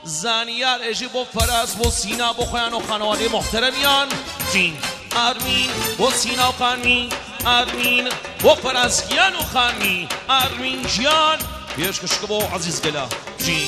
زنیار اجی با فرز با سینا با خویان و خانواده محترمیان جین ارمین با سینا و خانمی ارمین با فرزگیان و خانمی ارمین جیان بیش کشک با عزیز گلا جین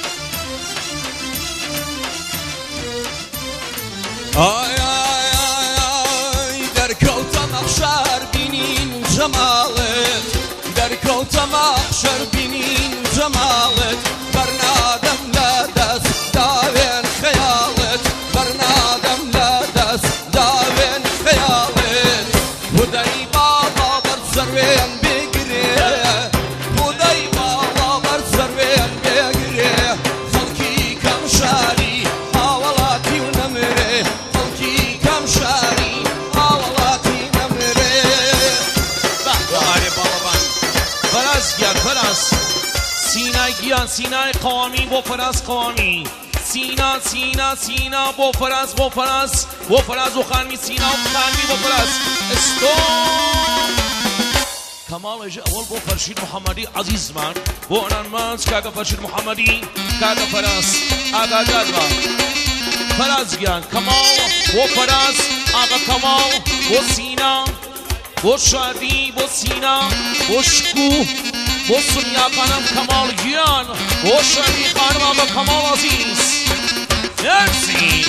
آی آی آی آی در کوت محشر بینین جمالت در کوت محشر بینین جمالت برنادم لدست داوین خیالت برنادم لدست داوین خیالت بودای بابا بر سروین بگیره بودای بابا بر سروین بگیره خلکی کم شاری آولاتی و نمره خلکی کم شاری آولاتی نمره آره بابا فرز گرد فرز سینا گیان سینا قوامی با فرز قوامی سینا سینا سینا با فرز و خانمی سینا و خانمی با فرز استوب کمال اجا اول با فرشید محمدی عزیز من با انان منز کاغا فرشید محمدی کاغا فرز آقا جادوا فرز گیان کمال با فرز آقا کمال با سینا با شادی با سینا با شکو با سنیا خانم کمال گیان با شادی خانم آقا کمال عزیز مرسی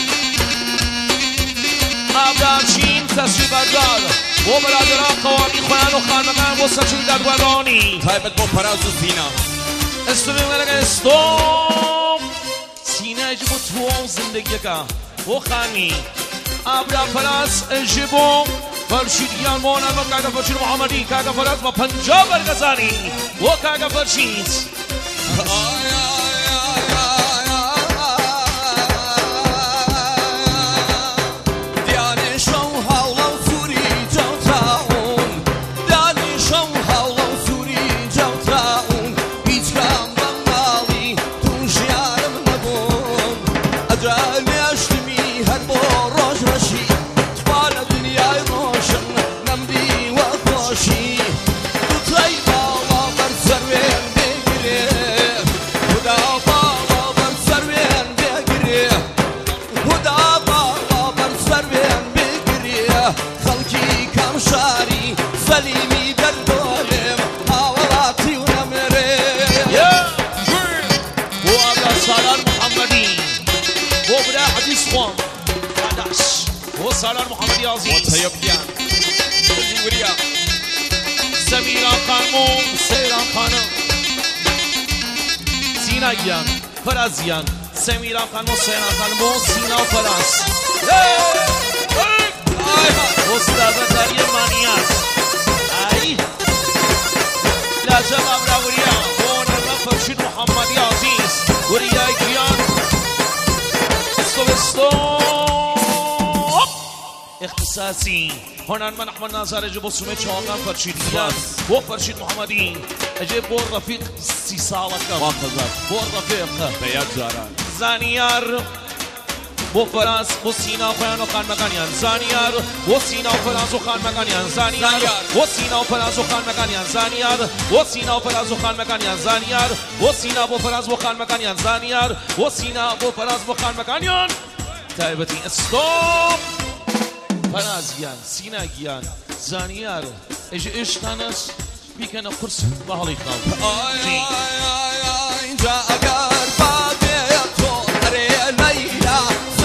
عبدالچین تشریف بردار و برادران قوامی خویان و خانمگان و سچوی دادوارانی تایبت با پراز و سینا استویم گلگه استوم سینه اجبو تو زندگی که و خانی عبدال پراز اجبو فرشیدیان مونن و کاغا فرشید محمدی کاغا پراز و پنجاب برگزانی و کاغا فرشید سليمي دردولم حوالاتي ونمري هو أبدا سالار محمدي هو بدا حديث خوان قداش هو سالار محمدي عزيز وطيبيان وريا سميرا خانمون سيرا خانم سينا جيان فرازيان سميرا خانمون سيرا خانمون سينا وفراز استاذ داري مانياس اي لا جمع براوريا هون فرشيد محمدي عزيز وريا جيان استوب اختصاصي هون من احمد ناظر اجيبو سمي چاقم فرشيديان و فرشيد محمدي اجيبو رفيق سي سالك بو رفيق بياد زاران زانيار بو فراز بو سینا و خویان و خانمگانیان زانیار بو سینا و فراز و خانمگانیان زانیار بو سینا و فراز و خانمگانیان زانیار بو سینا و فراز و خانمگانیان زانیار بو سینا بو فراز و خانمگانیان زانیار بو سینا بو فراز و خانمگانیان تایبتی استوب فراز گیان سینا گیان زانیار اجی اشتانس بیکنه قرص بحالی خواب آی آی آی آی جا اگر باده تو اره لیلا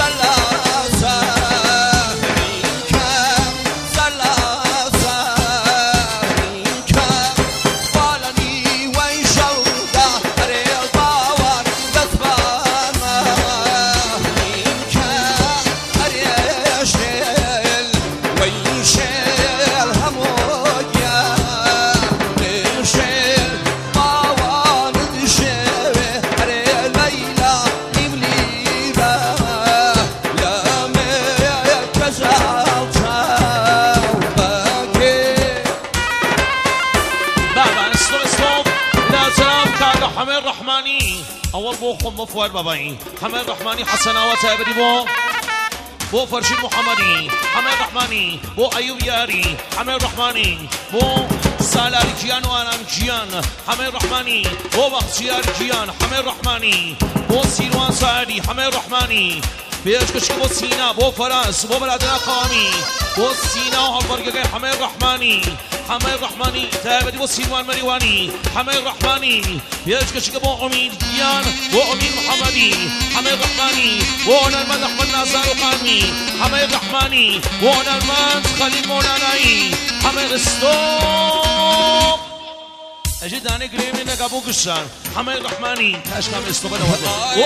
اول بو خم مفوار باباين حمد رحماني حسناوات ابدي بو فرشيد محمدي حمد رحماني بو ايوب ياري حمد رحماني بو سالار گیان و آرام گیان همه رحمانی و بخشیار گیان همه رحمانی و سیروان سعدی همه رحمانی بیش کشی با سینا با فراز با برادر قامی با سینا و هالبرگه همه رحمانی همه رحمانی تابدی با سیروان مریوانی همه رحمانی بیش کشی با امید گیان و امید محمدی همه رحمانی و نرمند احمد نازر و قامی همه رحمانی و نرمند خلیل مولانایی همه استوب اجد دانه گریمی نگابو گشان همه رحمانی تشکم استوبه نوده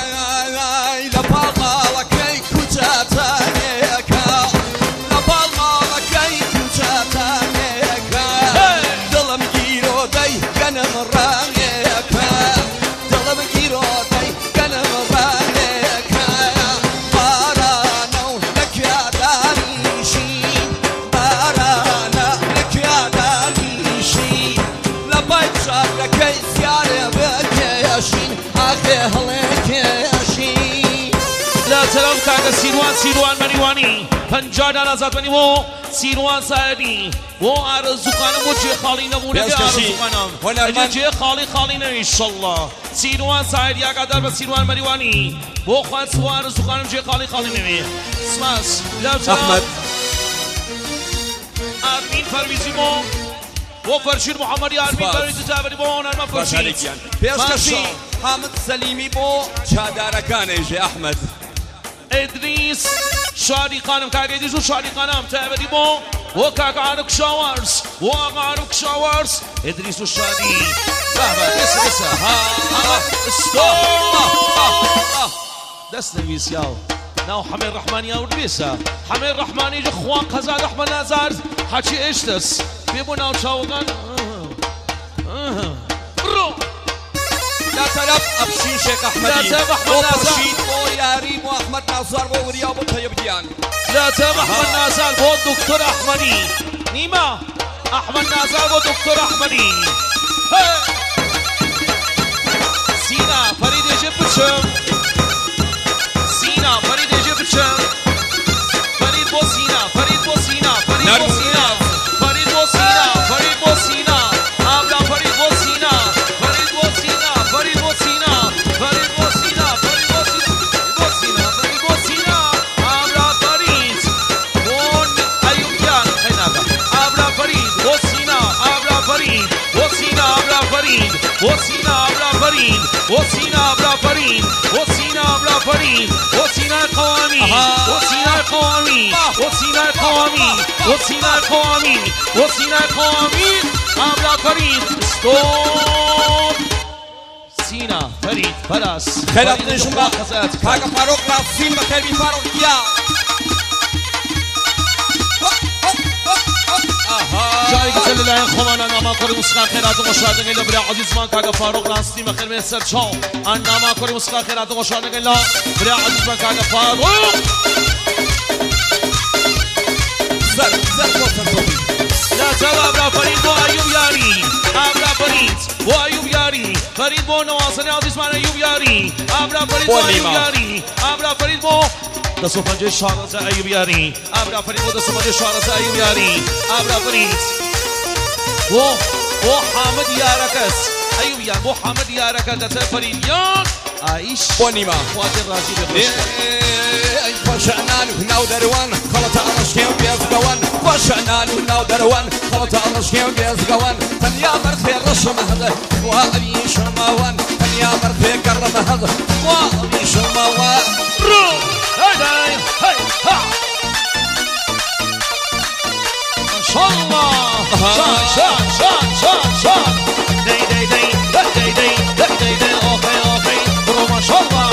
لبالغالكي كوتاتانيكا لبالغالكي كوتاتانيكا دلم جيرو داي كنم رانيكا دلم جيرو داي كنم رانيكا بارانو لك يا دانيشي بارانا لك يا دانيشي لبايت شاركي سيارة بكياشين اخي هلك ياشين لا سلام كاكا سیروان مریوانی 50 دلار زدنی و سیروان سعدی و آرزوخانم و جه خالی نمونه که آرزوخانم اگه جه خالی نه انشالله سیروان سعدی اقدر به سیروان مریوانی و خواهد و آرزوخانم جه خالی نمونه سماس لا سلام احمد آرمین فرویزی مو و فرشید محمدی آرمین فرویزی تابری بو نرمه فرشید پیشکشی حامد سلیمی بو چادارکانه جه احمد ادریس شادی خانم کاک ادریس و شادی خانم تابدی با و کاک عارک شاورز و آقا عارک شاورز ادریس و شادی بابا بس ها استوب دست نویس یاو ناو حمیر رحمانی آورد بیسا حمیر رحمانی جو خوان قزاد احمد نازار حچی اشتس بیبو ناو چاوگان برو لا طلب ابشين شيخ احمدي لا تاب احمد نازار وياريم واحمد نازار ووريا وطيب ديان لا تاب احمد نازار و دكتور احمدي نيما احمد نازار و دكتور احمدي سينا فريد يجيب بشم سينا فريد يجيب بشم فريد بو سينا فريد بو سينا فريد بو سينا فريد بو سينا فريد بو سينا ابلا فريد بو سينا فريد بو سينا فريد بو سينا فريد بو سينا فريد بو سينا فريد بو سينا ابلا فريد بون ايوب جان خيناغا ابلا فريد بو سينا ابلا فريد بو سينا ابلا فريد بو سينا ابلا فريد بو سينا ابلا فريد بو سينا ابلا فريد بو سينا القوامي بو سينا القوامي بو سينا القوامي بو سينا القوامي بو سينا القوامي ابلا فريد ستوب سينا فريد فراس خيرات نشون با كاكا فاروق راسين بكلبي فاروق يا جایی که سلی لعن خواهن انما کاری مسکن خیرات و مشاهده گیلا برای عزیز من که فاروق راستی مخیر میسر چاو انما کاری مسکن خیرات و مشاهده گیلا برای عزیز من که فاروق زر لا جواب لا فريد بو أيوب ياري أبلا فريد بو أيوب ياري فريد بو نواصل عزيز من أيوب ياري أبلا فريد بو أيوب ياري أبلا فريد بو دستو پنجه شارز أيوب ياري أبلا فريد بو دستو پنجه شارز أيوب ياري أبلا فريد بو حامد ياركس أيوب يار بو حامد ياركس دست فريد يار عايش بونيما خاطر راضي بخشك وشعنان وناو دروان خلط عرشكي وبيزقوان وشعنان وناو دروان خلط عرشكي وبيزقوان تنيا مرخي الرشم هذا وابي شماوان تنيا مرخي كرم هذا وابي شماوان رو هاي هاي ها ما شاء الله شان داي داي داي داي داي داي داي اوكي برو ما شاء الله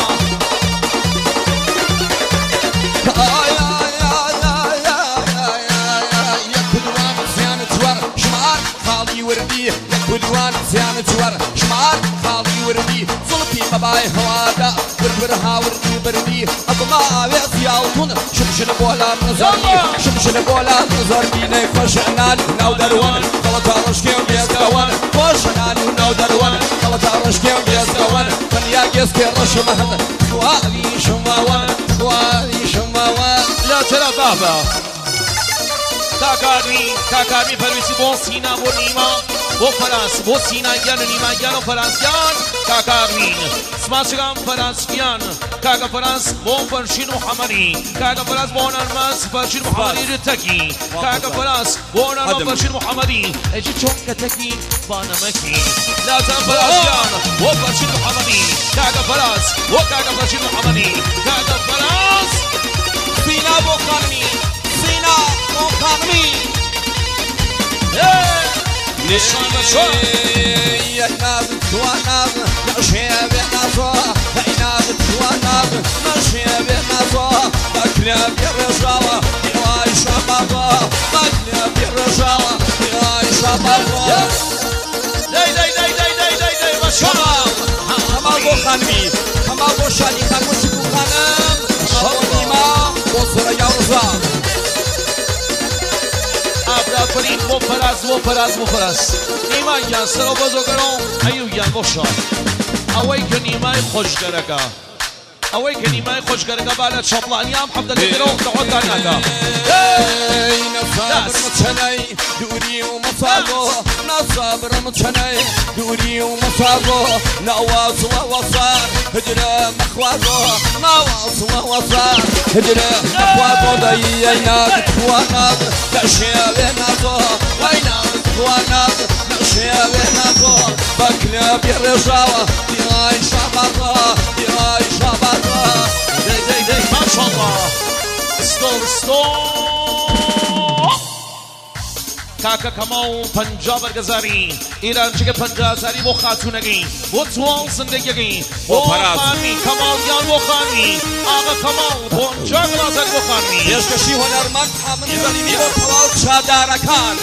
وردي كلوان زيان جوار شمار خالي وردي صلبي مباي هوادا ورها وردي بردي أبما أبيض يالطون شمشن بولا نزارني شمشن بولا نزارني نفشنان ناو دروان غلط عرشكي وبيزقوان فشنان ناو دروان غلط عرشكي وبيزقوان فنيا جسكي رشم هذا وادي شماوان وادي شماوان لا ترى بابا کاکامی پرویسی بو سینا بو نیما بو فراس بو سینا گیان و نیما گیان و فراس گیان کاکامی سماسگام فراس گیان کاکا فراس بو فرشین محمدی کاکا فراس بو نرمس فرشین محمدی رتکی کاکا فراس بو نرمس فرشین محمدی اجی چون کتکی بانمکی لازم فراس گیان بو فرشین محمدی کاکا فراس بو کاکا فرشین محمدی کاکا فراس سینا بو خانمی سینا بو خانمی نشان بشو يا ناس تواناس ماشي بناسو يا ناس تواناس ماشي بناسو بكلاب الرجاوة يا شبابا بكلاب الرجاوة يا شبابا داي بشو هما بو خانمي هما بو شادي خان وشكو خانم هما بو نيما بو سوريا ورزا ابدا فرید و فراز نیما گیان سر و بزرگران ایو گیان باشا اوی که نیمای خوشگرگا اوی که نیمای خوشگرگا بعد شبلانی هم حفظ الهدرون تقعد دانیاگا نصابر متشني دوري ومصابو نصابر متشني دوري ومصابو نواص ووصار هجرة مخوازو نواص ووصار هجرة مخوازو داييناك تواناك تأشياء نازو ويناك تواناك تأشياء نازو بكلاب الرجاوة ديهاي شبابا ديهاي شبابا داي ما شاء الله ستوب کاکا کماو پنجاب برگزاری ایران چه پنجازاری بو خاتونگی بو توان زندگی بو خانی کمال یان بو خانی آقا کمال بو پنجاب لازم بو خانی پیشکشی هنرمند حامد سلیمی بو تواو چادرکان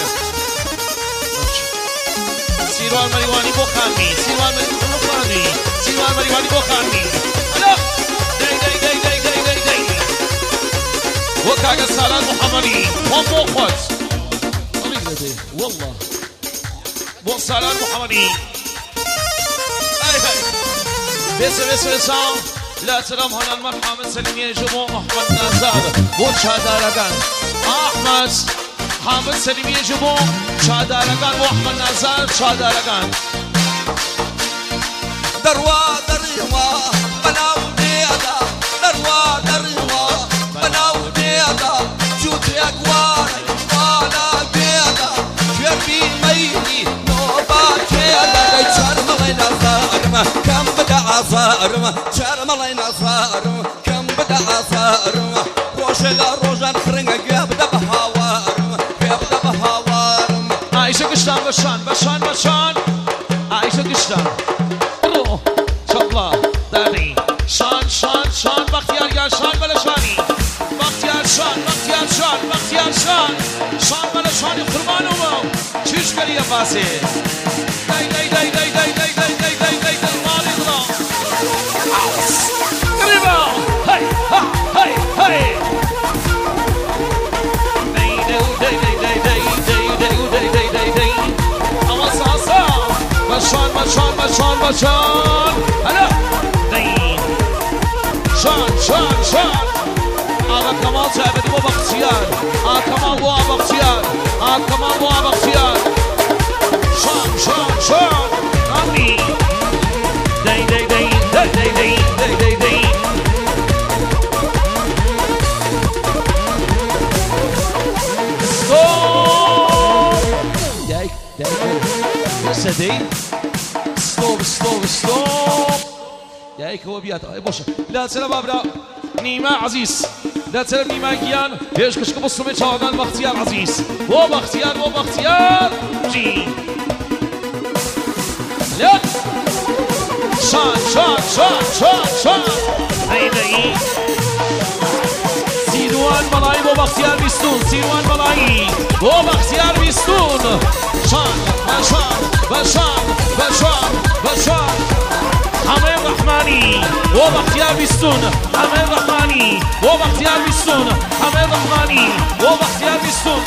سیروان مریوانی بو خانی سیروان مریوانی بو خانی الا دی و کاکا سالان محمدی هم بو خود والله بو سالان محمدی بس لا سلام هنا المرحبا سلمي جبو احمد نازار بو چادرگان احمد حامد سلمي جبو چادرگان بو احمد نازار چادرگان دروا بناو ديادا دروا بناو ديادا جوتي اقواري وانا بيادا شربي ميلي نوباتي انا شرم لينا صارم كم بدا صارم شرم لينا صارم كم بدا صارم روشلا روجان خرنga قبدا بهاوارم قبدا بهاوارم عايشة قشطان بشان عايشة قشطان رو شبلا داري شان بختيار يا شان بلشاني بختيار شان بلشاني قربان ومو چیش کری پاسه دای مالی خدا قریبا هی دای اما ساسا بشان هلا دای شان آقا کمال جابدی بو بختیار آقا کمال بو بختیار شان آمی دی ستوب ياك هو بيات بوشا لا سلام ابرا نيما عزيز لا سلام نيما جيان ايش كشك بصوا من شاغان باختيار عزيز هو باختيار جي لا شان هيدي سيروان ملاي بو باختيار بيستون سيروان ملاي بو باختيار بيستون بشان حمير رحماني وباختيار بيستون حمير رحماني وباختيار بيستون حمير رحماني وباختيار بيستون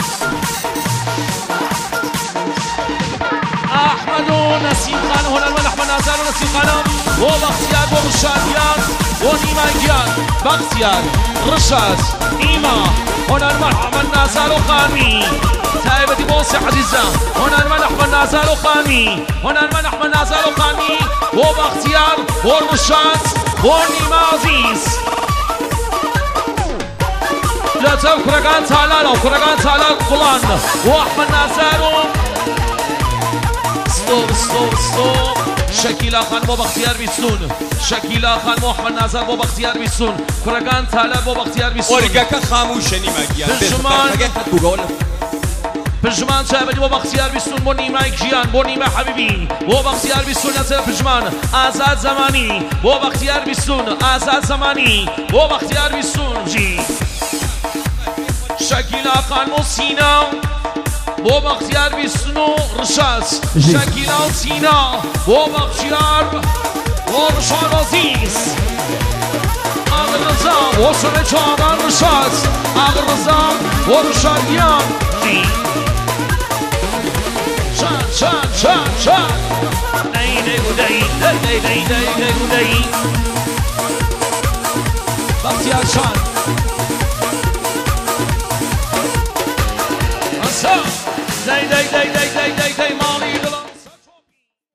احمد ونسيم خان هنا الملح منازل ونسيم خانم وباختيار ومشاديان ونيمان جيان باختيار رشاد نیما هنرمند احمد نظر و خانی تایبتی بوسی عزیزم هنرمند احمد نظر و خانی هنرمند احمد نظر و خانی و بختیار و رشاد و نیما عزیز لطف کرگان تالار قلان و احمد نظر و استوب شکیلا خان با بختیار بیستون شکیلا خان با احمد نظر با بختیار بیستون کرگان تالار با بختیار بیستون اورگا که خاموشه نیمه گیان پژمان تایبتی با بختیار بیستون با نیمه گیان با نیمه حبیبی با بختیار بیستون نظر پژمان آزاد زمانی با بختیار بیستون آزاد زمانی با بختیار بیستون جی شکیلا خان و سینا با بختیار بیستون و رشاد شکیلا و سینا با بختیار و رشاد عزیز آقا رضا و سر چاقان رشاد آقا رضا و رشادیان شان دی بختیار شان دی مالی